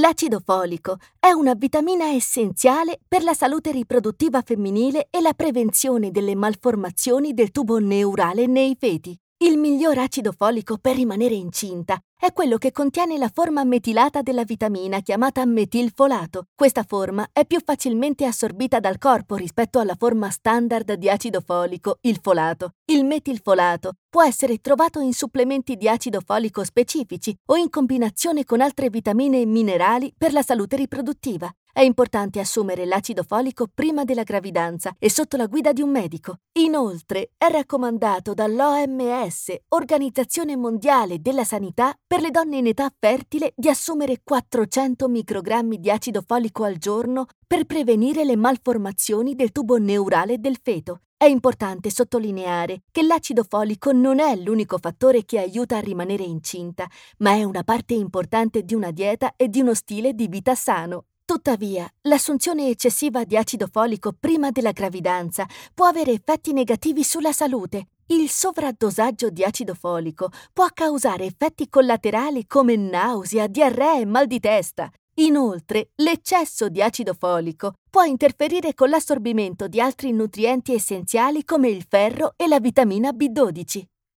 L'acido folico è una vitamina essenziale per la salute riproduttiva femminile e la prevenzione delle malformazioni del tubo neurale nei feti. Il miglior acido folico per rimanere incinta è quello che contiene la forma metilata della vitamina chiamata metilfolato. Questa forma è più facilmente assorbita dal corpo rispetto alla forma standard di acido folico, il folato. Il metilfolato può essere trovato in supplementi di acido folico specifici o in combinazione con altre vitamine e minerali per la salute riproduttiva. È importante assumere l'acido folico prima della gravidanza e sotto la guida di un medico. Inoltre, è raccomandato dall'OMS, Organizzazione Mondiale della Sanità, per le donne in età fertile di assumere 400 microgrammi di acido folico al giorno per prevenire le malformazioni del tubo neurale del feto. È importante sottolineare che l'acido folico non è l'unico fattore che aiuta a rimanere incinta, ma è una parte importante di una dieta e di uno stile di vita sano. Tuttavia, l'assunzione eccessiva di acido folico prima della gravidanza può avere effetti negativi sulla salute. Il sovraddosaggio di acido folico può causare effetti collaterali come nausea, diarrea e mal di testa. Inoltre, l'eccesso di acido folico può interferire con l'assorbimento di altri nutrienti essenziali come il ferro e la vitamina B12.